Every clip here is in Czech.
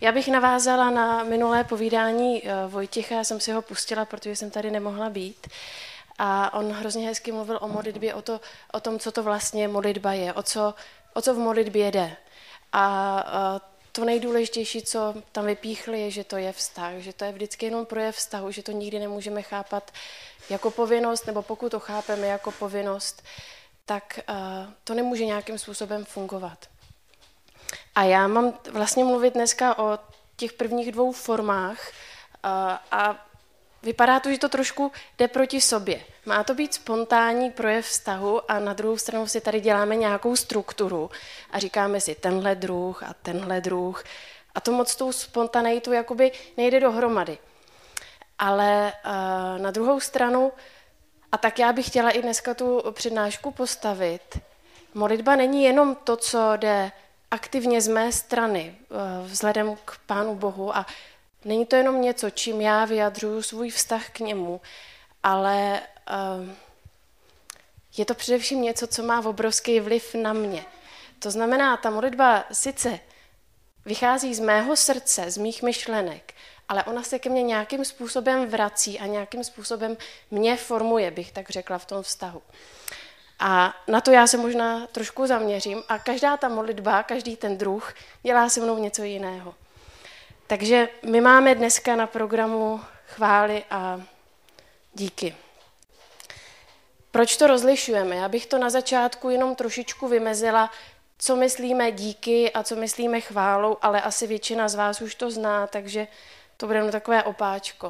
Já bych navázala na minulé povídání Vojtěcha, já jsem si ho pustila, protože jsem tady nemohla být. A on hrozně hezky mluvil o modlitbě, o tom, co to vlastně modlitba je, o co v modlitbě jde. A to nejdůležitější, co tam vypíchli, je, že to je vztah, že to je vždycky jenom projev vztahu, že to nikdy nemůžeme chápat jako povinnost, nebo pokud to chápeme jako povinnost, tak to nemůže nějakým způsobem fungovat. A já mám vlastně mluvit dneska o těch prvních dvou formách a vypadá to, že to trošku jde proti sobě. Má to být spontánní projev vztahu a na druhou stranu si tady děláme nějakou strukturu a říkáme si tenhle druh a to moc tou spontaneitu jakoby nejde dohromady. Ale na druhou stranu, a tak já bych chtěla i dneska tu přednášku postavit, modlitba není jenom to, co jde aktivně z mé strany vzhledem k Pánu Bohu a není to jenom něco, čím já vyjadřuju svůj vztah k němu, ale je to především něco, co má obrovský vliv na mě. To znamená, ta modlitba sice vychází z mého srdce, z mých myšlenek, ale ona se ke mně nějakým způsobem vrací a nějakým způsobem mě formuje, bych tak řekla, v tom vztahu. A na to já se možná trošku zaměřím a každá ta modlitba, každý ten druh dělá se mnou něco jiného. Takže my máme dneska na programu chvály a díky. Proč to rozlišujeme? Já bych to na začátku jenom trošičku vymezila, co myslíme díky a co myslíme chválou, ale asi většina z vás už to zná, takže to bude takové opáčko.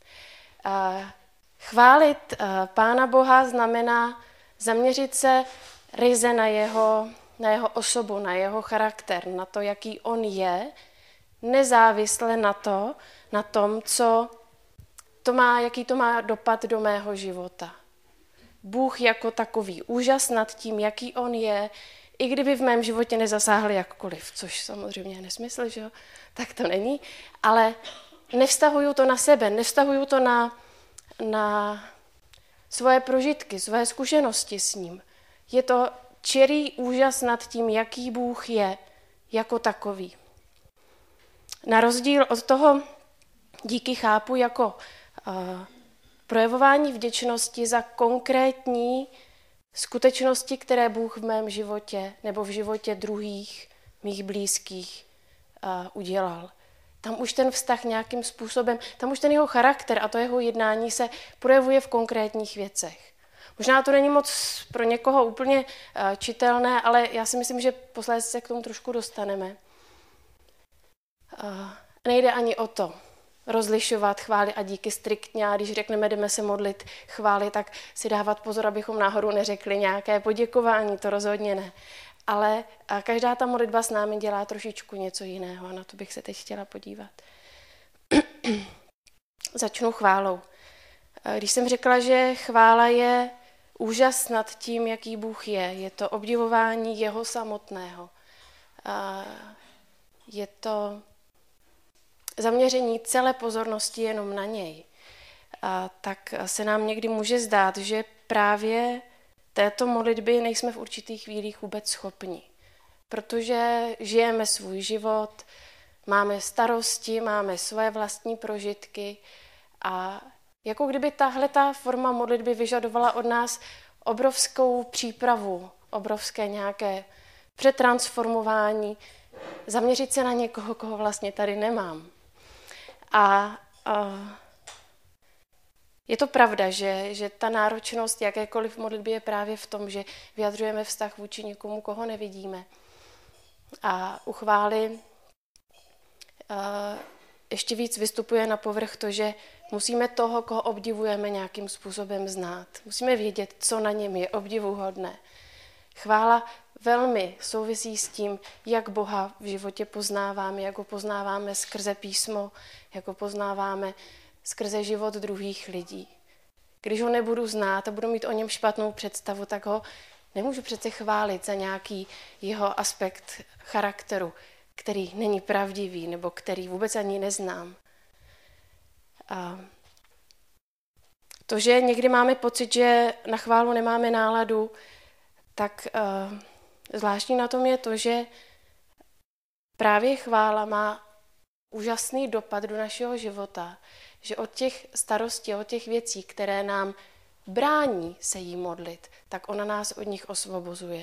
Chválit Pána Boha znamená zaměřit se ryze na jeho osobu, na jeho charakter, na to, jaký on je, nezávisle na tom, jaký to má dopad do mého života. Bůh jako takový, úžas nad tím, jaký on je, i kdyby v mém životě nezasáhl jakkoliv, což samozřejmě je nesmysl, že jo? Tak to není, ale nevztahuju to na sebe, nevztahuju to na svoje prožitky, svoje zkušenosti s ním. Je to čirý úžas nad tím, jaký Bůh je jako takový. Na rozdíl od toho díky chápu jako projevování vděčnosti za konkrétní skutečnosti, které Bůh v mém životě nebo v životě druhých mých blízkých udělal. Tam už ten vztah nějakým způsobem, tam už ten jeho charakter a to jeho jednání se projevuje v konkrétních věcech. Možná to není moc pro někoho úplně čitelné, ale já si myslím, že posléze se k tomu trošku dostaneme. Nejde ani o to rozlišovat chvály a díky striktně, a když řekneme, jdeme se modlit chvály, tak si dávat pozor, abychom náhodou neřekli nějaké poděkování, to rozhodně ne. Ale každá ta modlitba s námi dělá trošičku něco jiného a na to bych se teď chtěla podívat. Začnu chválou. Když jsem řekla, že chvála je úžas nad tím, jaký Bůh je to obdivování jeho samotného. Je to zaměření celé pozornosti jenom na něj. Tak se nám někdy může zdát, že právě této modlitby nejsme v určitých chvílích vůbec schopni. Protože žijeme svůj život, máme starosti, máme svoje vlastní prožitky a jako kdyby tahleta forma modlitby vyžadovala od nás obrovskou přípravu, obrovské nějaké přetransformování, zaměřit se na někoho, koho vlastně tady nemám. A je to pravda, že ta náročnost jakékoliv modlitby je právě v tom, že vyjadřujeme vztah vůči někomu, koho nevidíme. A u chvály ještě víc vystupuje na povrch to, že musíme toho, koho obdivujeme, nějakým způsobem znát. Musíme vědět, co na něm je obdivuhodné. Chvála velmi souvisí s tím, jak Boha v životě poznáváme, jak ho poznáváme skrze písmo, jak ho poznáváme skrze život druhých lidí. Když ho nebudu znát a budu mít o něm špatnou představu, tak ho nemůžu přece chválit za nějaký jeho aspekt charakteru, který není pravdivý nebo který vůbec ani neznám. A to, že někdy máme pocit, že na chválu nemáme náladu, tak zvláštní na tom je to, že právě chvála má úžasný dopad do našeho života, že od těch starostí, od těch věcí, které nám brání se jí modlit, tak ona nás od nich osvobozuje.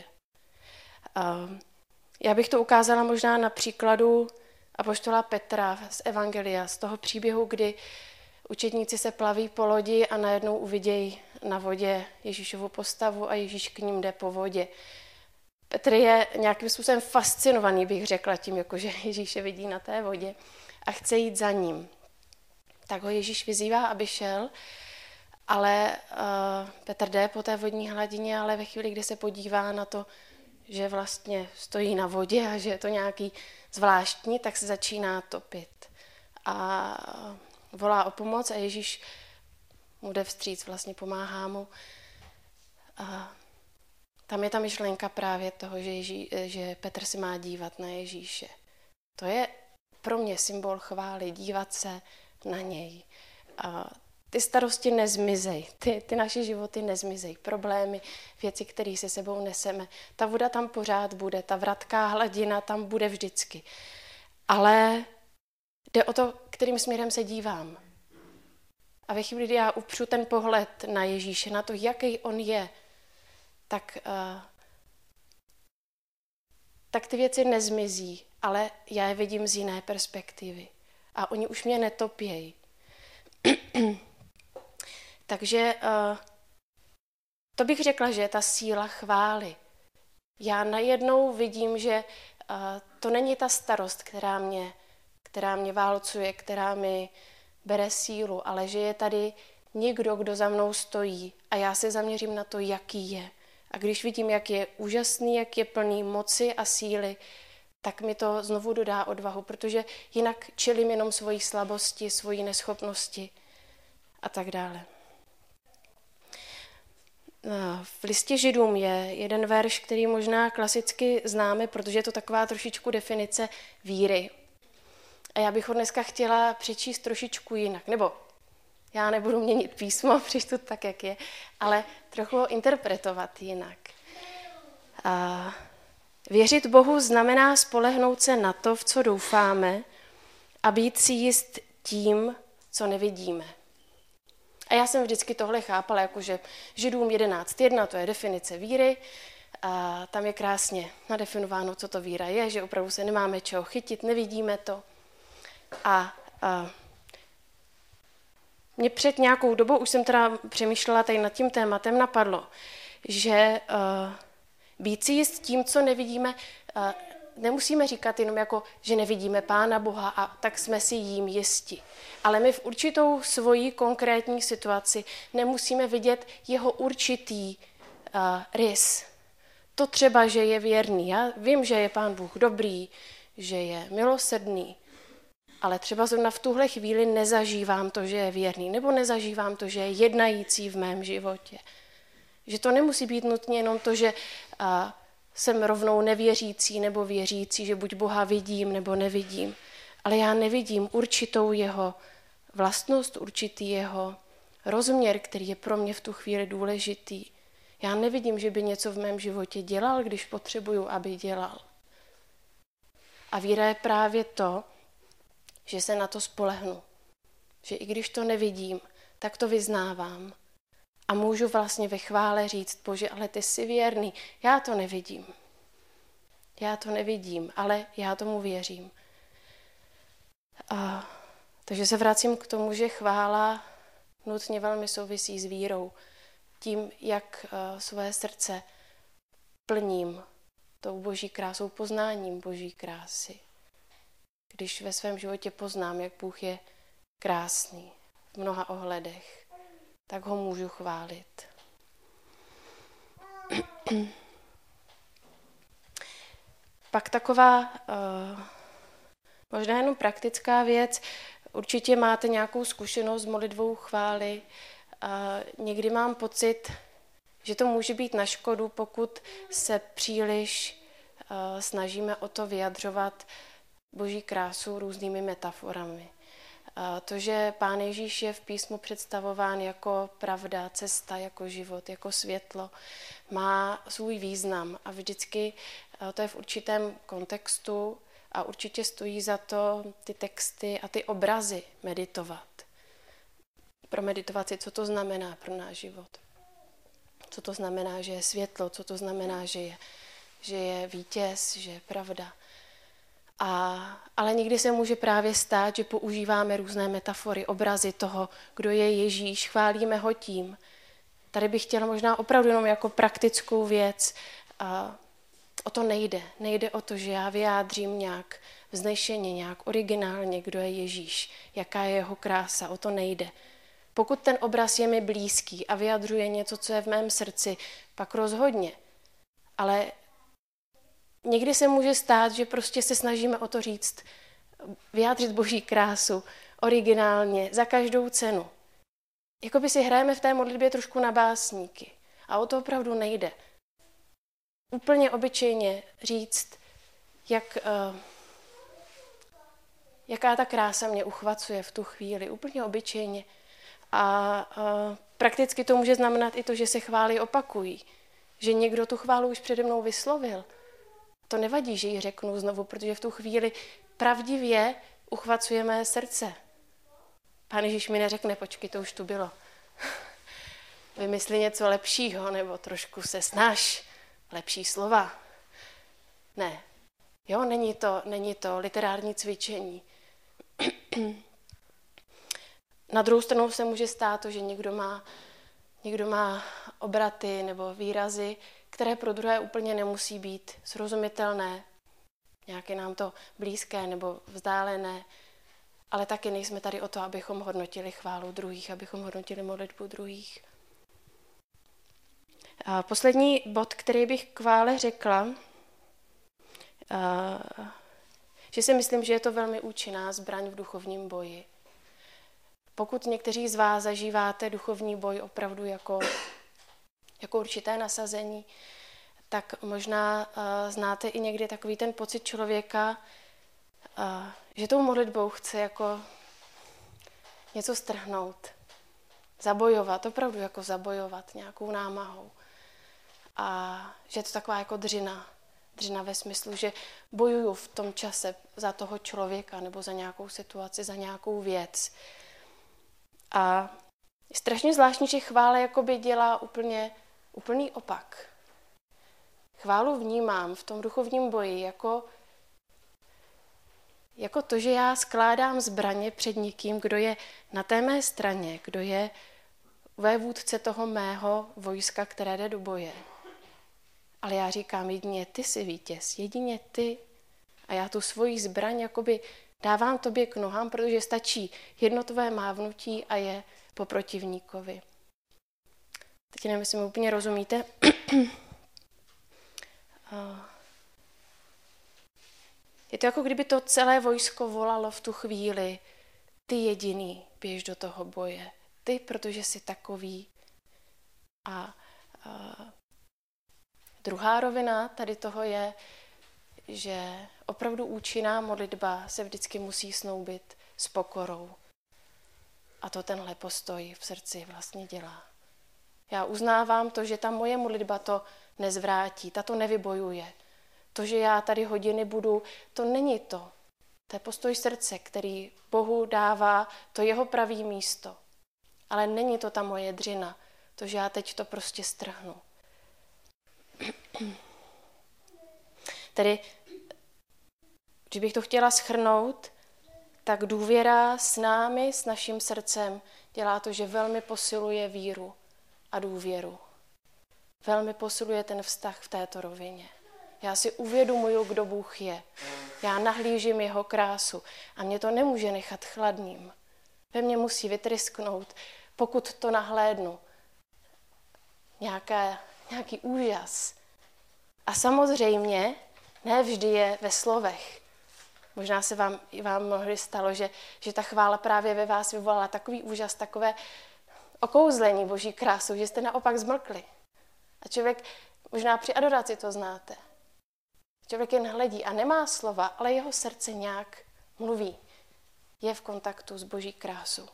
Já bych to ukázala možná na příkladu apoštola Petra z Evangelia, z toho příběhu, kdy učedníci se plaví po lodi a najednou uvidějí na vodě Ježíšovu postavu a Ježíš k ním jde po vodě. Petr je nějakým způsobem fascinovaný, bych řekla, tím, jakože Ježíše vidí na té vodě a chce jít za ním. Tak ho Ježíš vyzývá, aby šel, ale Petr jde po té vodní hladině, ale ve chvíli, kdy se podívá na to, že vlastně stojí na vodě a že je to nějaký zvláštní, tak se začíná topit. A volá o pomoc a Ježíš mu jde vstříc, vlastně pomáhá mu. A tam je ta myšlenka právě toho, že Petr si má dívat na Ježíše. To je pro mě symbol chvály, dívat se na něj. A ty starosti nezmizej, ty naše životy nezmizej, problémy, věci, které se sebou neseme. Ta voda tam pořád bude, ta vratká hladina tam bude vždycky. Ale jde o to, kterým směrem se dívám. A ve chvíli, kdy já upřu ten pohled na Ježíše, na to, jaký on je, tak ty věci nezmizí, ale já je vidím z jiné perspektivy. A oni už mě netopějí. Takže to bych řekla, že je ta síla chvály. Já najednou vidím, že to není ta starost, která mě válcuje, která mi bere sílu, ale že je tady někdo, kdo za mnou stojí a já se zaměřím na to, jaký je. A když vidím, jak je úžasný, jak je plný moci a síly, tak mi to znovu dodá odvahu, protože jinak čelím jenom svojí slabosti, svojí neschopnosti a tak dále. V listě Židům je jeden verš, který možná klasicky známe, protože je to taková trošičku definice víry. A já bych ho dneska chtěla přečíst trošičku jinak. Nebo já nebudu měnit písmo, přečtu tak, jak je, ale trochu ho interpretovat jinak. Věřit Bohu znamená spolehnout se na to, v co doufáme, a být si jist tím, co nevidíme. A já jsem vždycky tohle chápala, jakože Židům 11.1, to je definice víry, a tam je krásně nadefinováno, co to víra je, že opravdu se nemáme čeho chytit, nevidíme to. A mě před nějakou dobou, už jsem teda přemýšlela tady nad tím tématem, napadlo, že být si jist tím, co nevidíme, nemusíme říkat jenom jako, že nevidíme Pána Boha a tak jsme si jím jisti. Ale my v určitou svoji konkrétní situaci nemusíme vidět jeho určitý rys. To třeba, že je věrný. Já vím, že je Pán Bůh dobrý, že je milosrdný, ale třeba zrovna v tuhle chvíli nezažívám to, že je věrný, nebo nezažívám to, že je jednající v mém životě. Že to nemusí být nutně jenom to, že jsem rovnou nevěřící nebo věřící, že buď Boha vidím nebo nevidím, ale já nevidím určitou jeho vlastnost, určitý jeho rozměr, který je pro mě v tu chvíli důležitý. Já nevidím, že by něco v mém životě dělal, když potřebuju, aby dělal. A víra je právě to, že se na to spolehnu. Že i když to nevidím, tak to vyznávám. A můžu vlastně ve chvále říct, Bože, ale ty jsi věrný. Já to nevidím. Já to nevidím, ale já tomu věřím. Takže se vracím k tomu, že chvála nutně velmi souvisí s vírou. Tím, jak své srdce plním tou boží krásou, poznáním boží krásy. Když ve svém životě poznám, jak Bůh je krásný v mnoha ohledech, tak ho můžu chválit. Pak taková možná jenom praktická věc. Určitě máte nějakou zkušenost s modlitbou chvály. Někdy mám pocit, že to může být na škodu, pokud se příliš snažíme o to vyjadřovat boží krásu různými metaforami. To, že Pán Ježíš je v písmu představován jako pravda, cesta, jako život, jako světlo, má svůj význam a vždycky to je v určitém kontextu A určitě stojí za to ty texty a ty obrazy meditovat. Promeditovat si, co to znamená pro náš život. Co to znamená, že je světlo, co to znamená, že je vítěz, že je pravda. Ale někdy se může právě stát, že používáme různé metafory, obrazy toho, kdo je Ježíš, chválíme ho tím. Tady bych chtěla možná opravdu jenom jako praktickou věc. O to nejde. Nejde o to, že já vyjádřím nějak vznešeně, nějak originálně, kdo je Ježíš, jaká je jeho krása. O to nejde. Pokud ten obraz je mi blízký a vyjadřuje něco, co je v mém srdci, pak rozhodně. Ale někdy se může stát, že prostě se snažíme o to říct, vyjádřit Boží krásu originálně, za každou cenu. Jakoby si hrajeme v té modlitbě trošku na básníky. A o to opravdu nejde. Úplně obyčejně říct, jaká ta krása mě uchvacuje v tu chvíli. Úplně obyčejně. A prakticky to může znamenat i to, že se chvály opakují. Že někdo tu chválu už přede mnou vyslovil. To nevadí, že ji řeknu znovu, protože v tu chvíli pravdivě uchvacuje mé srdce. Pán Ježíš mi neřekne, počkej, to už tu bylo. Vymysli něco lepšího, nebo trošku se snaž, lepší slova. Ne. Jo, není to literární cvičení. Na druhou stranu se může stát to, že někdo má obraty nebo výrazy, které pro druhé úplně nemusí být srozumitelné, nějaké nám to blízké nebo vzdálené, ale taky nejsme tady o to, abychom hodnotili chválu druhých, abychom hodnotili modlitbu druhých. A poslední bod, který bych k chvále řekla, že si myslím, že je to velmi účinná zbraň v duchovním boji. Pokud někteří z vás zažíváte duchovní boj opravdu jako určité nasazení, tak možná znáte i někdy takový ten pocit člověka, že tou modlitbou chce jako něco strhnout, zabojovat, opravdu jako zabojovat nějakou námahou. A že je to taková jako dřina ve smyslu, že bojuju v tom čase za toho člověka nebo za nějakou situaci, za nějakou věc. A je strašně zvláštní, že chvála jakoby dělá úplný opak. Chválu vnímám v tom duchovním boji jako to, že já skládám zbraně před někým, kdo je na té mé straně, kdo je vévůdce toho mého vojska, které jde do boje. Ale já říkám, jedině ty jsi vítěz, jedině ty. A já tu svoji zbraň jakoby dávám tobě k nohám, protože stačí jedno tvoje mávnutí a je po protivníkovi. Teď nevím, jestli mi úplně rozumíte. Je to jako kdyby to celé vojsko volalo v tu chvíli, ty jediný, běž do toho boje. Ty, protože jsi takový. A druhá rovina tady toho je, že opravdu účinná modlitba se vždycky musí snoubit s pokorou. A to tenhle postoj v srdci vlastně dělá. Já uznávám to, že ta moje modlitba to nezvrátí, ta to nevybojuje. To, že já tady hodiny budu, to není to. To je postoj srdce, který Bohu dává to jeho pravý místo. Ale není to ta moje dřina, to, že já teď to prostě strhnu. Tedy, když bych to chtěla shrnout, tak důvěra s námi, s naším srdcem, dělá to, že velmi posiluje víru a důvěru. Velmi posiluje ten vztah v této rovině. Já si uvědomuju, kdo Bůh je. Já nahlížím jeho krásu a mě to nemůže nechat chladným. Ve mně musí vytrysknout, pokud to nahlédnu, nějaký úžas. A samozřejmě ne vždy je ve slovech. Možná se vám mnohdy stalo, že ta chvála právě ve vás vyvolala takový úžas, takové okouzlení Boží krásou, že jste naopak zmlkli. A člověk, možná při adoraci to znáte, člověk jen hledí a nemá slova, ale jeho srdce nějak mluví. Je v kontaktu s Boží krásou.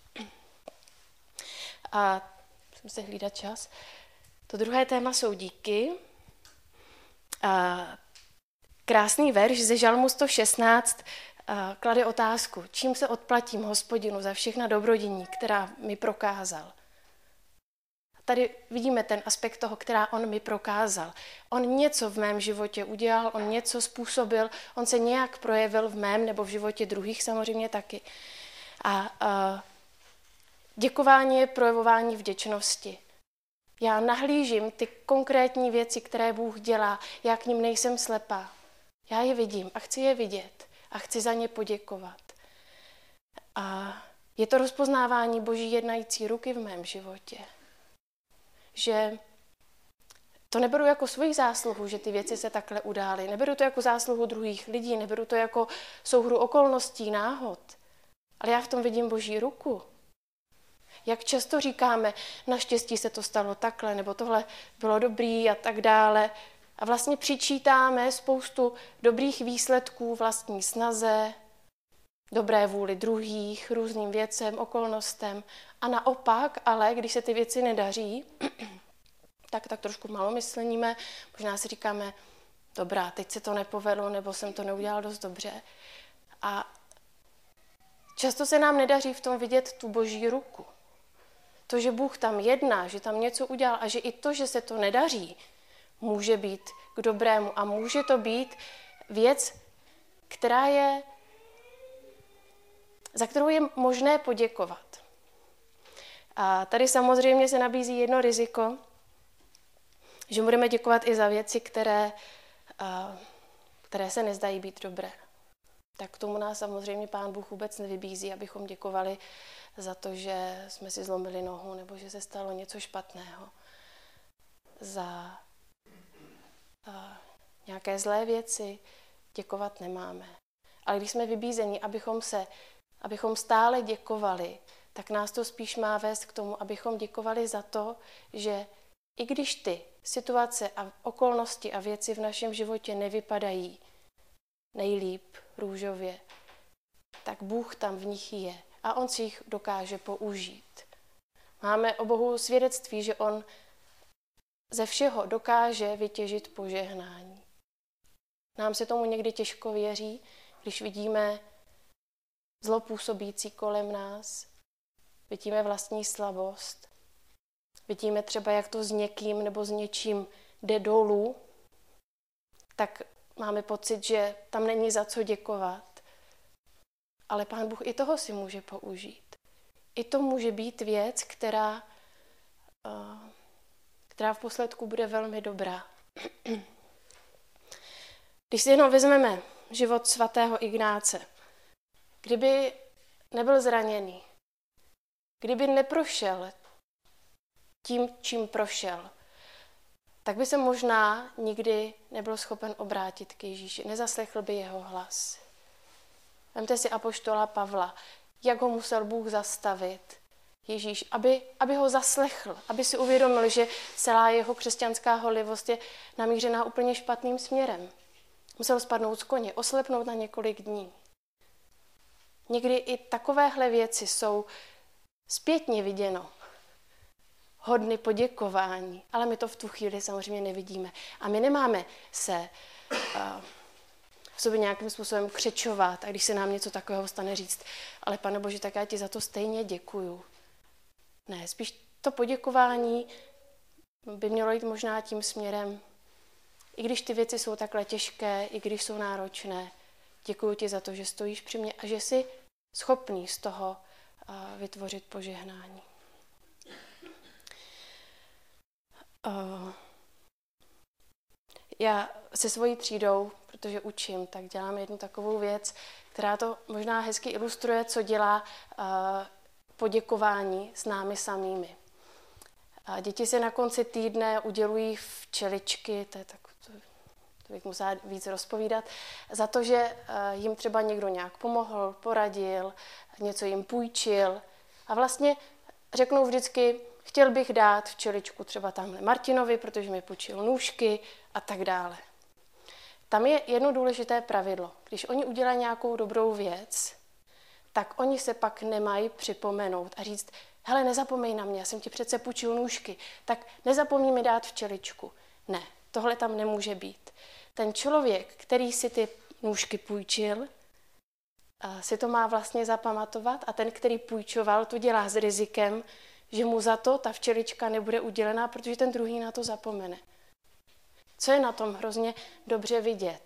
A musím se hlídat čas. To druhé téma jsou díky. krásný verš ze Žalmu 116 klade otázku, čím se odplatím Hospodinu za všechna dobrodění, která mi prokázal. Tady vidíme ten aspekt toho, která on mi prokázal. On něco v mém životě udělal, on něco způsobil, on se nějak projevil v mém nebo v životě druhých samozřejmě taky. A děkování je projevování vděčnosti. Já nahlížím ty konkrétní věci, které Bůh dělá, já k nim nejsem slepá. Já je vidím a chci je vidět a chci za ně poděkovat. A je to rozpoznávání Boží jednající ruky v mém životě. Že to neberu jako svoji zásluhu, že ty věci se takhle udály. Neberu to jako zásluhu druhých lidí, neberu to jako souhru okolností, náhod. Ale já v tom vidím Boží ruku. Jak často říkáme, naštěstí se to stalo takhle, nebo tohle bylo dobrý a tak dále. A vlastně přičítáme spoustu dobrých výsledků vlastní snaze, dobré vůli druhých, různým věcem, okolnostem. A naopak, ale když se ty věci nedaří, tak trošku malomyslníme, možná si říkáme, dobrá, teď se to nepovedlo, nebo jsem to neudělal dost dobře. A často se nám nedaří v tom vidět tu Boží ruku. To, že Bůh tam jedná, že tam něco udělal a že i to, že se to nedaří, může být k dobrému a může to být věc, za kterou je možné poděkovat. A tady samozřejmě se nabízí jedno riziko, že budeme děkovat i za věci, které se nezdají být dobré. Tak k tomu nás samozřejmě Pán Bůh vůbec nevybízí, abychom děkovali za to, že jsme si zlomili nohu nebo že se stalo něco špatného. Za nějaké zlé věci děkovat nemáme. Ale když jsme vybízeni, abychom stále děkovali, tak nás to spíš má vést k tomu, abychom děkovali za to, že i když ty situace a okolnosti a věci v našem životě nevypadají nejlíp, růžově, tak Bůh tam v nich je a on si jich dokáže použít. Máme o Bohu svědectví, že on ze všeho dokáže vytěžit požehnání. Nám se tomu někdy těžko věří, když vidíme zlo působící kolem nás, vidíme vlastní slabost, vidíme třeba, jak to s někým nebo s něčím jde dolů, tak máme pocit, že tam není za co děkovat. Ale Pán Bůh i toho si může použít. I to může být věc, která v posledku bude velmi dobrá. Když si jenom vezmeme život svatého Ignáce, kdyby nebyl zraněný, kdyby neprošel tím, čím prošel, tak by se možná nikdy nebyl schopen obrátit k Ježíši. Nezaslechl by jeho hlas. Vemte si apoštola Pavla, jak ho musel Bůh zastavit, Ježíš, aby ho zaslechl, aby si uvědomil, že celá jeho křesťanská horlivost je namířená úplně špatným směrem. Musel spadnout z koně, oslepnout na několik dní. Někdy i takovéhle věci jsou zpětně viděno hodny poděkování, ale my to v tu chvíli samozřejmě nevidíme. A my nemáme se v sobě nějakým způsobem křečovat a když se nám něco takového stane říct, ale Pane Bože, tak já ti za to stejně děkuju. Ne, spíš to poděkování by mělo jít možná tím směrem, i když ty věci jsou takhle těžké, i když jsou náročné, děkuju ti za to, že stojíš při mě a že jsi schopný z toho vytvořit požehnání. Já se svojí třídou, protože učím, tak dělám jednu takovou věc, která to možná hezky ilustruje, co dělá poděkování s námi samými. Děti se na konci týdne udělují včeličky, to bych musela víc rozpovídat, za to, že jim třeba někdo nějak pomohl, poradil, něco jim půjčil a vlastně řeknou vždycky, chtěl bych dát včeličku třeba tamhle Martinovi, protože mi půjčil nůžky a tak dále. Tam je jedno důležité pravidlo. Když oni udělají nějakou dobrou věc, tak oni se pak nemají připomenout a říct, hele, nezapomeň na mě, já jsem ti přece půjčil nůžky, tak nezapomeň mi dát včeličku. Ne, tohle tam nemůže být. ten člověk, který si ty nůžky půjčil, si to má vlastně zapamatovat a ten, který půjčoval, to dělá s rizikem, že mu za to ta včelička nebude udělená, protože ten druhý na to zapomene. Co je na tom hrozně dobře vidět?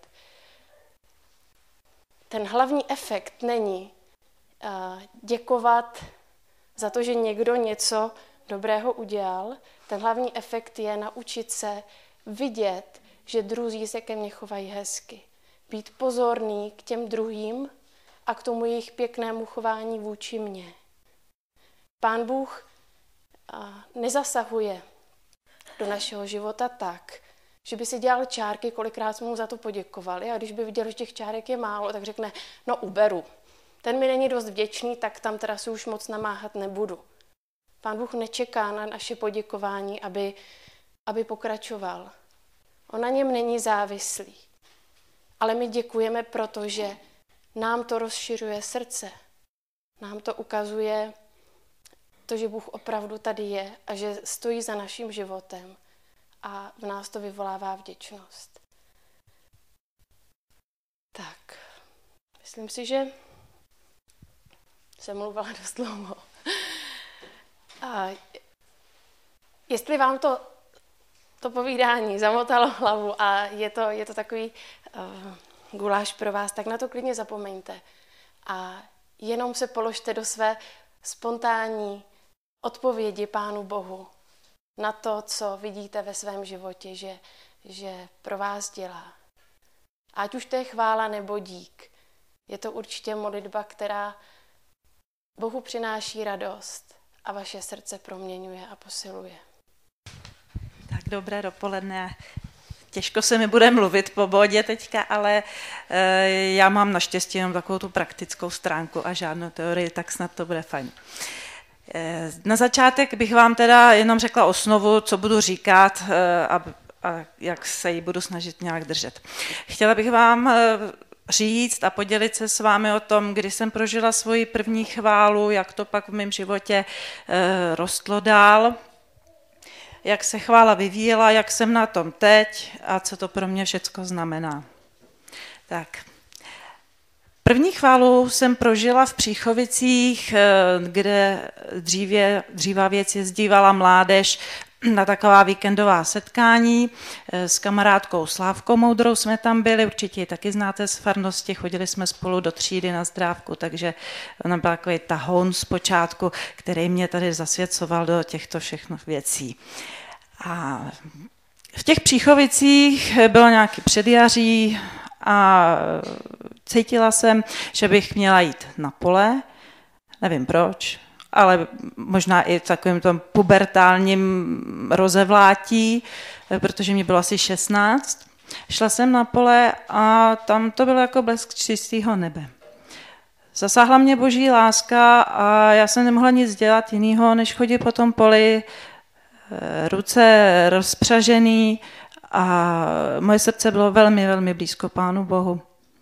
Ten hlavní efekt není děkovat za to, že někdo něco dobrého udělal. Ten hlavní efekt je naučit se vidět, že druzí se ke mně chovají hezky. Být pozorný k těm druhým a k tomu jejich pěknému chování vůči mně. Pán Bůh nezasahuje do našeho života tak, že by si dělal čárky, kolikrát jsme mu za to poděkovali, a když by viděl, že těch čárek je málo, tak řekne, no uberu. Ten mi není dost vděčný, tak tam teda si už moc namáhat nebudu. Pán Bůh nečeká na naše poděkování, aby pokračoval. On na něm není závislý. Ale my děkujeme, protože nám to rozšiřuje srdce. Nám to ukazuje to, že Bůh opravdu tady je a že stojí za naším životem. A v nás to vyvolává vděčnost. Tak, myslím si, že jsem mluvila dost dlouho. A jestli vám to povídání zamotalo hlavu a je to takový guláš pro vás, tak na to klidně zapomeňte. A jenom se položte do své spontánní odpovědi Pánu Bohu na to, co vidíte ve svém životě, že pro vás dělá. Ať už to je chvála nebo dík, je to určitě modlitba, která Bohu přináší radost a vaše srdce proměňuje a posiluje. Tak dobré dopoledne. Těžko se mi bude mluvit po bodě teďka, ale já mám naštěstí jenom takovou tu praktickou stránku a žádnou teorii, tak snad to bude fajn. Na začátek bych vám teda jenom řekla osnovu, co budu říkat a jak se jí budu snažit nějak držet. Chtěla bych vám říct a podělit se s vámi o tom, kdy jsem prožila svoji první chválu, jak to pak v mém životě rostlo dál, jak se chvála vyvíjela, jak jsem na tom teď a co to pro mě všecko znamená. Tak. První chválu jsem prožila v Příchovicích, kde dříva věc jezdívala mládež na taková víkendová setkání. S kamarádkou Slávkou Moudrou jsme tam byli, určitě ji taky znáte z farnosti, chodili jsme spolu do třídy na zdrávku, takže ona byla takový tahoun zpočátku, který mě tady zasvěcoval do těchto všechno věcí. A v těch Příchovicích bylo nějaký předjaří a cítila jsem, že bych měla jít na pole, nevím proč, ale možná i v takovém tom pubertálním rozevlátí, protože mě bylo asi 16. Šla jsem na pole a tam to bylo jako blesk čistého nebe. Zasáhla mě boží láska a já jsem nemohla nic dělat jiného, než chodit po tom poli, ruce rozpřažený a moje srdce bylo velmi, velmi blízko Pánu Bohu.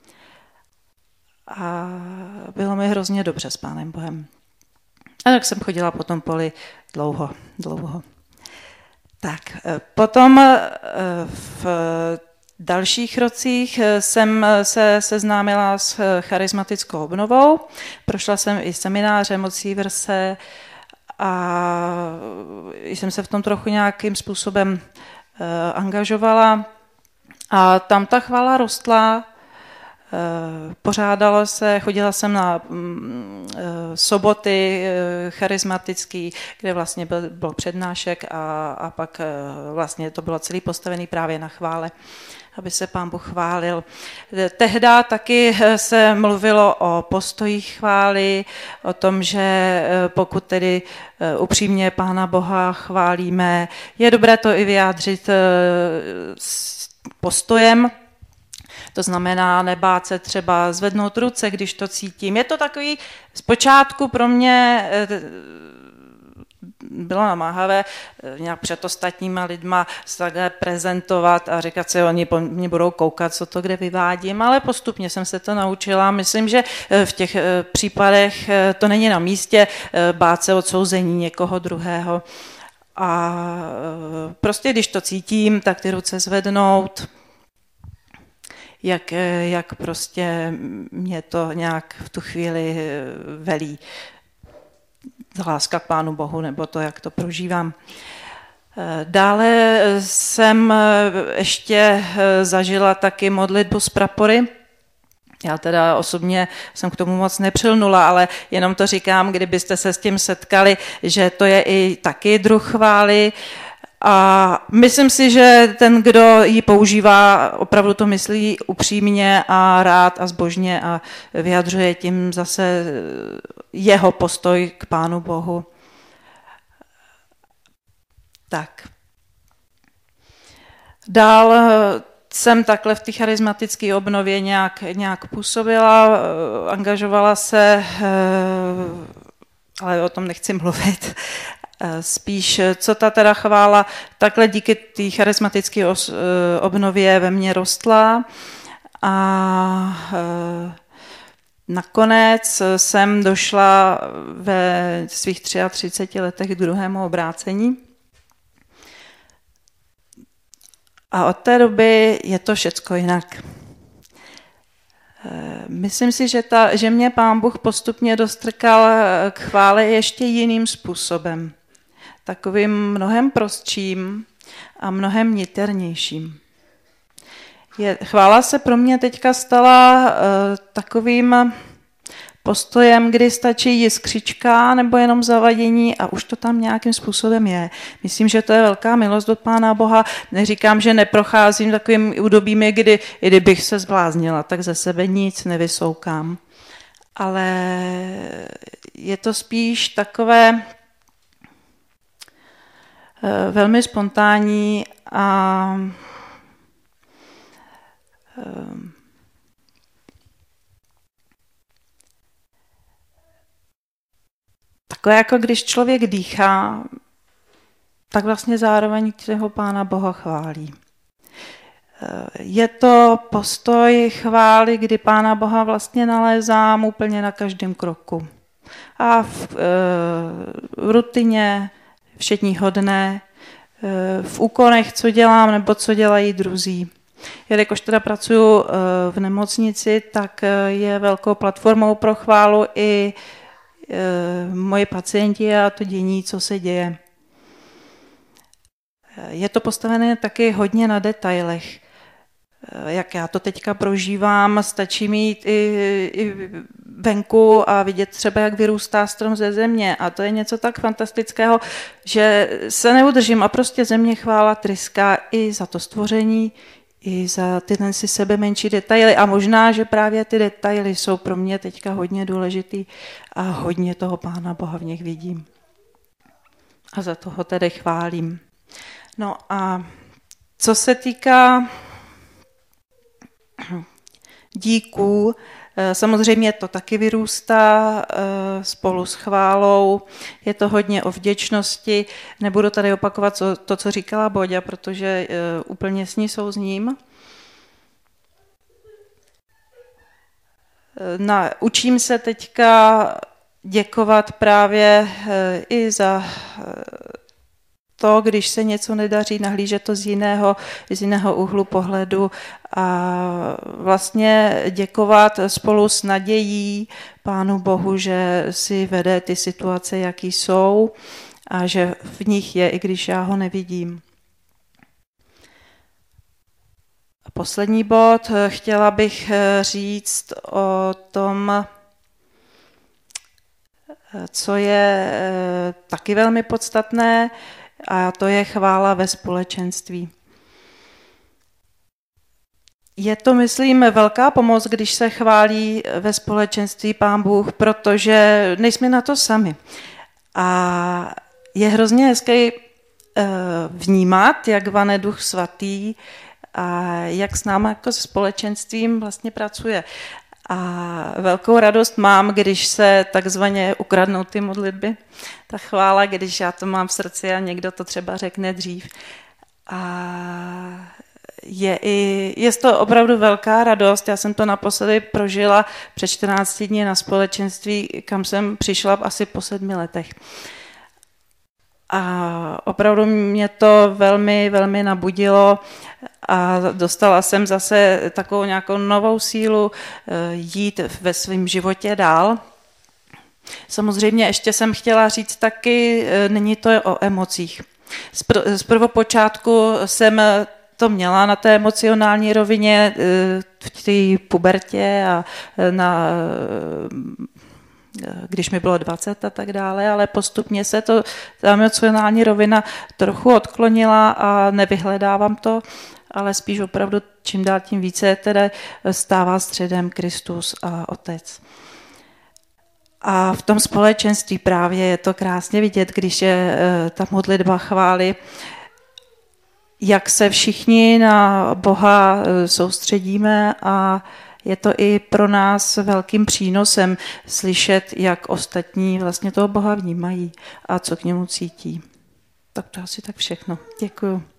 A bylo mi hrozně dobře s Pánem Bohem. A tak jsem chodila po tom poli dlouho. Tak, potom v dalších rocích jsem se seznámila s charismatickou obnovou. Prošla jsem i semináře Mocí verse a jsem se v tom trochu nějakým způsobem angažovala. A tam ta chvála rostla. Pořádalo se, chodila jsem na soboty charismatický, kde vlastně byl přednášek a pak vlastně to bylo celý postavený právě na chvále, aby se Pán Bůh chválil. Tehda taky se mluvilo o postojích chvály, o tom, že pokud tedy upřímně Pána Boha chválíme, je dobré to i vyjádřit s postojem. To znamená nebát se třeba zvednout ruce, když to cítím. Je to takový, zpočátku pro mě bylo namáhavé nějak před ostatníma lidma se takhle prezentovat a říkat si, oni po mě budou koukat, co to kde vyvádím, ale postupně jsem se to naučila. Myslím, že v těch případech to není na místě bát se odsouzení někoho druhého. A prostě když to cítím, tak ty ruce zvednout. jak prostě mě to nějak v tu chvíli velí. Láska k Pánu Bohu, nebo to, jak to prožívám. Dále jsem ještě zažila taky modlitbu s prapory. Já teda osobně jsem k tomu moc nepřilnula, ale jenom to říkám, kdybyste se s tím setkali, že to je i taky druh chvály. A myslím si, že ten, kdo ji používá, opravdu to myslí upřímně a rád a zbožně a vyjadřuje tím zase jeho postoj k Pánu Bohu. Tak. Dál jsem takhle v té charismatické obnově nějak působila, angažovala se, ale o tom nechci mluvit. Spíš, co ta teda chvála, takhle díky té charismatické obnově ve mně rostla a nakonec jsem došla ve svých 33 letech k druhému obrácení. A od té doby je to všecko jinak. Myslím si, že mě Pán Bůh postupně dostrkal k chvále ještě jiným způsobem. Takovým mnohem prostším a mnohem niternějším. Chvála se pro mě teďka stala takovým postojem, kdy stačí jiskřička nebo jenom zavadění a už to tam nějakým způsobem je. Myslím, že to je velká milost od Pána Boha. Neříkám, že neprocházím takovým údobími, kdy i kdybych se zbláznila, tak ze sebe nic nevysoukám. Ale je to spíš takové velmi spontánní a takové, jako když člověk dýchá, tak vlastně zároveň toho Pána Boha chválí. Je to postoj chvály, kdy Pána Boha vlastně nalézám úplně na každém kroku. A v rutině všedního dne, v úkonech, co dělám nebo co dělají druzí. Jelikož teda pracuji v nemocnici, tak je velkou platformou pro chválu i moji pacienti a to dění, co se děje. Je to postavené taky hodně na detailech. Jak já to teďka prožívám, stačí mít i venku a vidět třeba, jak vyrůstá strom ze země. A to je něco tak fantastického, že se neudržím a prostě země chvála tryská i za to stvoření, i za tyhle si sebe menší detaily. A možná, že právě ty detaily jsou pro mě teďka hodně důležitý a hodně toho Pána Boha v nich vidím. A za toho tedy chválím. No a co se týká díků, samozřejmě to taky vyrůstá spolu s chválou, je to hodně o vděčnosti. Nebudu tady opakovat to, co říkala Boďa, protože úplně s ní souzním. Učím se teďka děkovat právě i za to, když se něco nedaří, nahlížet to z jiného úhlu pohledu a vlastně děkovat spolu s nadějí Pánu Bohu, že si vede ty situace, jaký jsou a že v nich je, i když já ho nevidím. A poslední bod, chtěla bych říct o tom, co je taky velmi podstatné, a to je chvála ve společenství. Je to, myslím, velká pomoc, když se chválí ve společenství Pán Bůh, protože nejsme na to sami. A je hrozně hezké vnímat, jak vane Duch Svatý a jak s námi jako se společenstvím vlastně pracuje. A velkou radost mám, když se takzvaně ukradnou ty modlitby. Ta chvála, když já to mám v srdci a někdo to třeba řekne dřív. A je to opravdu velká radost. Já jsem to naposledy prožila před 14 dní na společenství, kam jsem přišla asi po 7 letech. A opravdu mě to velmi, velmi nabudilo a dostala jsem zase takovou nějakou novou sílu jít ve svém životě dál. Samozřejmě ještě jsem chtěla říct taky, není to o emocích. Z prvopočátku jsem to měla na té emocionální rovině v té pubertě a když mi bylo 20 a tak dále, ale postupně se ta emocionální rovina trochu odklonila a nevyhledávám to, ale spíš opravdu čím dál tím více tedy stává středem Kristus a Otec. A v tom společenství právě je to krásně vidět, když je ta modlitba chvály, jak se všichni na Boha soustředíme a je to i pro nás velkým přínosem slyšet, jak ostatní vlastně toho Boha vnímají a co k němu cítí. Tak to asi tak všechno. Děkuju.